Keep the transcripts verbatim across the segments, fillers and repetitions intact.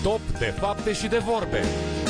Top de fapte și de vorbe.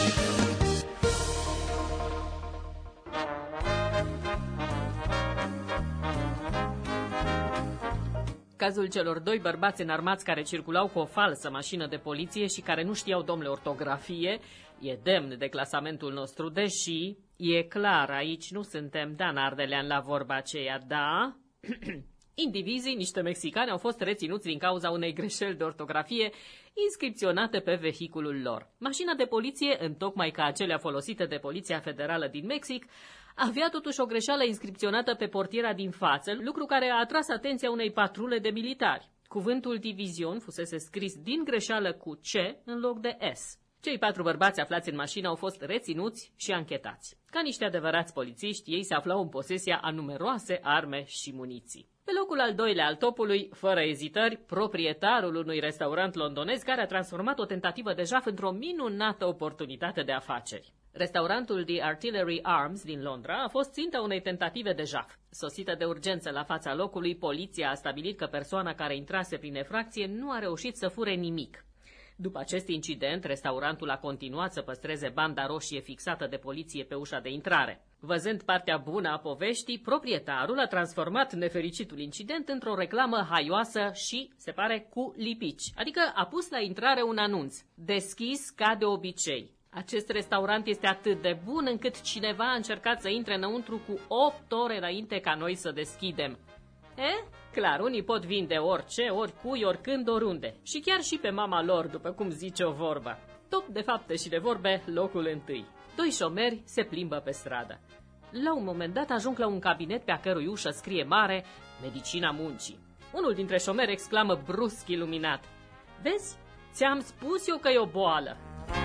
Cazul celor doi bărbați înarmați care circulau cu o falsă mașină de poliție și care nu știau, domnule, ortografie, e demn de clasamentul nostru, deși e clar, aici nu suntem Dan Ardelean la vorba aceea, da? Indivizii, niște mexicani, au fost reținuți din cauza unei greșeli de ortografie inscripționate pe vehiculul lor. Mașina de poliție, întocmai ca acelea folosite de Poliția Federală din Mexic, avea totuși o greșeală inscripționată pe portiera din față, lucru care a atras atenția unei patrule de militari. Cuvântul divizion fusese scris din greșeală cu C în loc de S. Cei patru bărbați aflați în mașină au fost reținuți și anchetați. Ca niște adevărați polițiști, ei se aflau în posesia a numeroase arme și muniții. Pe locul al doilea al topului, fără ezitări, proprietarul unui restaurant londonez care a transformat o tentativă de jaf într-o minunată oportunitate de afaceri. Restaurantul The Artillery Arms din Londra a fost ținta unei tentative de jaf. Sosită de urgență la fața locului, poliția a stabilit că persoana care intrase prin efracție nu a reușit să fure nimic. După acest incident, restaurantul a continuat să păstreze banda roșie fixată de poliție pe ușa de intrare. Văzând partea bună a poveștii, proprietarul a transformat nefericitul incident într-o reclamă haioasă și, se pare, cu lipici. Adică a pus la intrare un anunț: deschis ca de obicei. Acest restaurant este atât de bun încât cineva a încercat să intre înăuntru cu opt ore înainte ca noi să deschidem. E? Clar, unii pot vinde orice, oricui, oricând, oriunde. Și chiar și pe mama lor, după cum zice o vorbă. Top de fapte și de vorbe, locul întâi. Doi șomeri se plimbă pe stradă. La un moment dat ajung la un cabinet pe a cărui ușă scrie mare Medicina Muncii. Unul dintre șomeri exclamă brusc iluminat: vezi, ți-am spus eu că e o boală.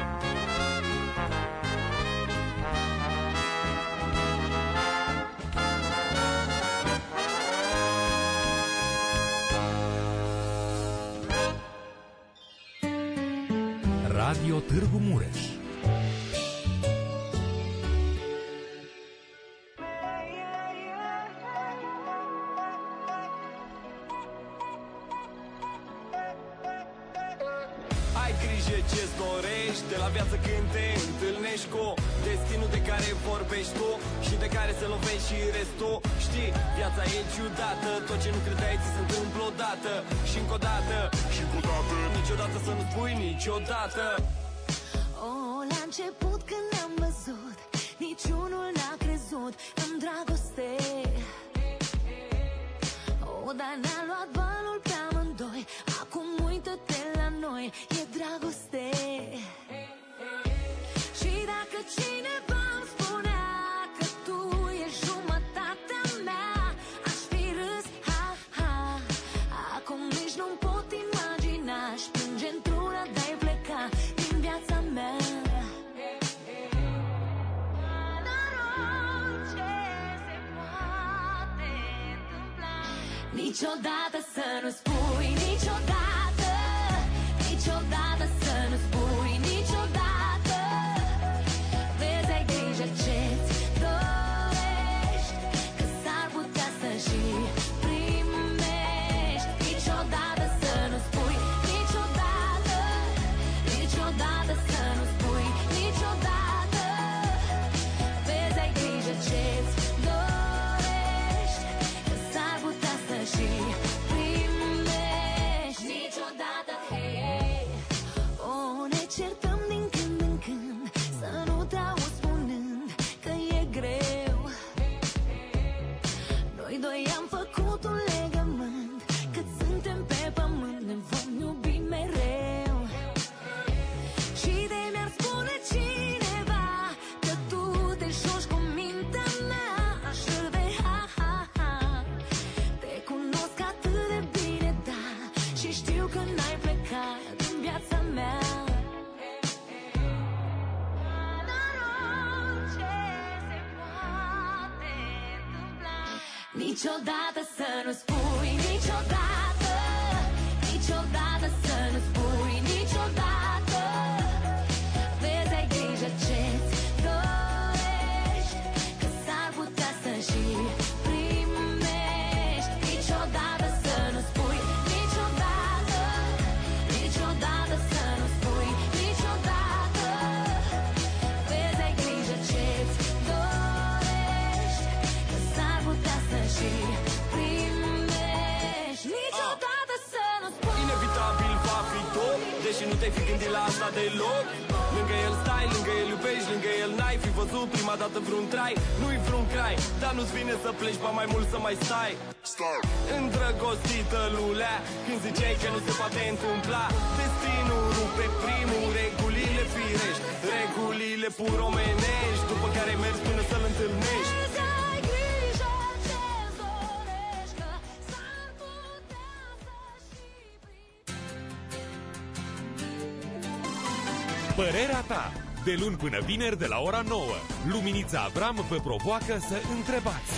Radio Târgu Mureș. Ai grijă ce-ți dorești de la viață când te întâlnești cu destinul de care vorbești tu și de care se lovești și restul. Știi, viața e ciudată, tot ce nu credeai ți se întâmplă odată și încă o dată și încă o dată. Niciodată să nu spui niciodată. Oh, la început când ne-am văzut, niciunul n-a crezut în dragoste. Oh, dar ne-a luat valul pe amândoi, acum uită-te la noi, e dragoste. Și dacă cineva îmi spunea că tu ești jumătatea mea, aș fi râs, ha, ha. Acum nici nu-mi pot imagina, aș plânge într-una de-ai pleca din viața mea. Dar orice se poate întâmpla, niciodată să nu spui niciodată, niciodată să nu spui niciodată. Vezi, ai grijă ce-ți dorești, că s-ar putea să și primești. Niciodată să nu spui niciodată, niciodată să nu spui niciodată. Vezi, ai grijă ce-ți dorești, că s-ar putea să și primești. Niciodată, hei. Oh, ne certăm din când în când, să nu te auzi spunând că e greu. Noi doi am făcut un legământ, cât suntem pe pământ ne vom iubi mereu. Și de mi-ar spune cineva că tu te joci cu mintea mea, aș râde, ha, ha, ha. Te cunosc atât de bine, da, și știu că n-ai plecat din viața mea. Dar orice se poate întâmpla, niciodată să nu spui niciodată, niciodată să nu spui niciodată. Vezi, ai grijă ce-ți dorești, că s-ar putea să și primești. Niciodată să nu spui niciodată, niciodată să nu spui niciodată. și nu te-ai fi gândit la asta deloc. Lângă el stai, lângă el iubești, lângă el n-ai fi văzut prima dată vreun trai. Nu-i vreun crai, dar nu-ți vine să pleci, ba mai mult să mai stai. Îndrăgostită lulea, când ziceai că nu se poate întâmpla. Destinul rupe primul, regulile firești, regulile pur omenești, după care mergi până să-l întâlnești. Părerea ta, de luni până vineri de la ora nouă. Luminița Avram vă provoacă să întrebați.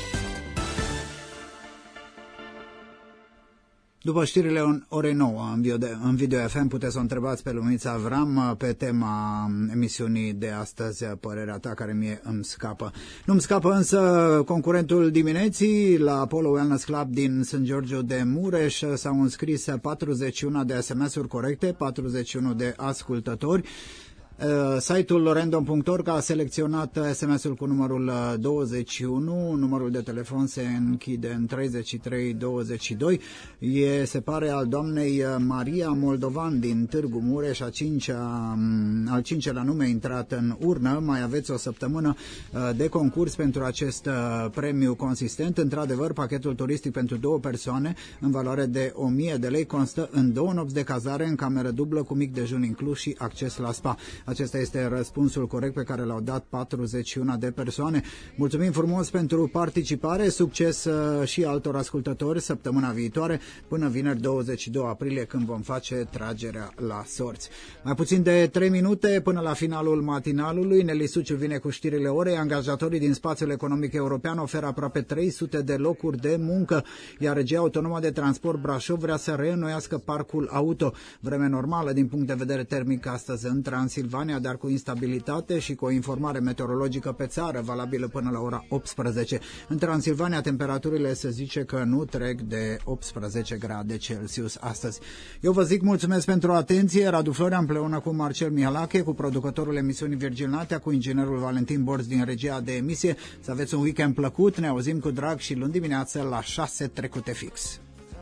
După știrile orei nouă în Video, în Video F M puteți să o întrebați pe Luminița Avram pe tema emisiunii de astăzi, părerea ta, care mie îmi scapă. Nu-mi scapă însă concurentul dimineții la Apollo Wellness Club din Sânt Georgiu de Mureș. S-au înscris patruzeci și unu de S M S-uri corecte, patruzeci și unu de ascultători. Uh, site-ul random punct org a selecționat S M S-ul cu numărul douăzeci și unu, numărul de telefon se închide în treizeci și trei douăzeci și doi. E, se pare, al doamnei Maria Moldovan din Târgu Mureș, a cincea, al cincelea nume intrat în urnă. Mai aveți o săptămână uh, de concurs pentru acest uh, premiu consistent. Într-adevăr, pachetul turistic pentru două persoane în valoare de o mie de lei constă în două nopți de cazare în cameră dublă cu mic dejun inclus și acces la spa. Acesta este răspunsul corect pe care l-au dat patruzeci și unu de persoane. Mulțumim frumos pentru participare, succes și altor ascultători săptămâna viitoare, până vineri douăzeci și doi aprilie, când vom face tragerea la sorți. Mai puțin de trei minute până la finalul matinalului. Nelly Suciu vine cu știrile orei. Angajatorii din spațiul economic european oferă aproape trei sute de locuri de muncă, iar Regia Autonomă de Transport Brașov vrea să reînnoiască parcul auto. Vreme normală din punct de vedere termic astăzi în Transilvania, dar cu instabilitate și cu o informare meteorologică pe țară valabilă până la ora optsprezece. În Transilvania temperaturile se zice că nu trec de optsprezece grade Celsius astăzi. Eu vă zic mulțumesc pentru atenție. Radu Florea împreună cu Marcel Mihalache, cu producătorul emisiunii Virgil Natea, cu inginerul Valentin Borț din regia de emisie. Să aveți un weekend plăcut. Ne auzim cu drag și luni dimineață la șase trecute fix.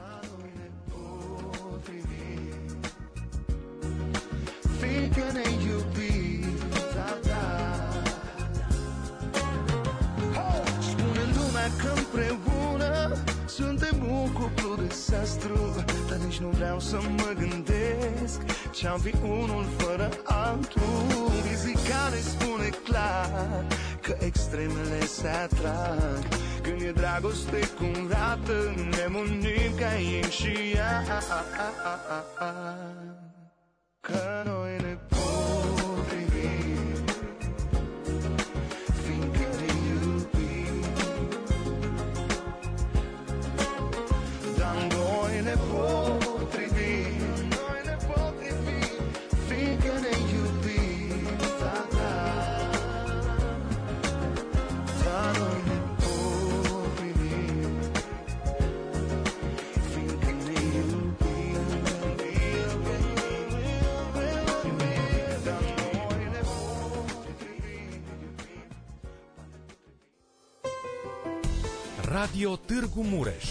Suntem un cuplu desastru, dar nici nu vreau să mă gândesc ce-am fi unul fără altul. Fizica ne spune clar că extremele se atrag. Când e dragoste curată, ne munim ca yin și yang. Că noi ne potrivim, fiindcă ne iubim. Dar noi ne potrivim, noi ne potrivim, fiindcă ne iubim. Da, da. Dar noi ne potrivim, fiindcă ne iubim. Dar noi ne potrivim. Radio Târgu Mureș.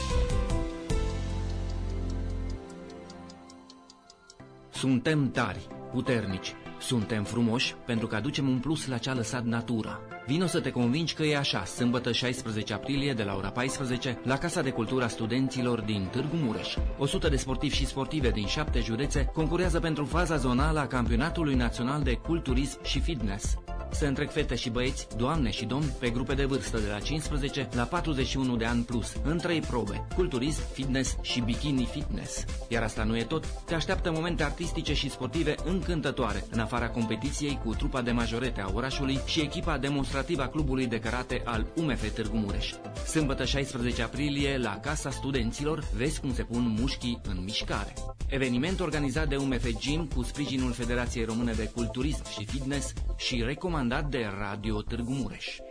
Suntem tari, puternici, suntem frumoși pentru că aducem un plus la ce a lăsat natura. Vino să te convingi că e așa, sâmbătă șaisprezece aprilie de la ora paisprezece la Casa de Cultură a Studenților din Târgu Mureș. o sută de sportivi și sportive din șapte județe concurează pentru faza zonală a Campionatului Național de Culturism și Fitness. Se întrec fete și băieți, doamne și domni, pe grupe de vârstă de la cincisprezece la patruzeci și unu de ani plus, în trei probe, culturism, fitness și bikini fitness. Iar asta nu e tot, te așteaptă momente artistice și sportive încântătoare, în afara competiției cu trupa de majorete a orașului și echipa demonstrativă a clubului de karate al U M F Târgu Mureș. Sâmbătă șaisprezece aprilie, la Casa Studenților, vezi cum se pun mușchii în mișcare. Eveniment organizat de U M F Gym cu sprijinul Federației Române de Culturism și Fitness și recomandat de Radio Târgu Mureș.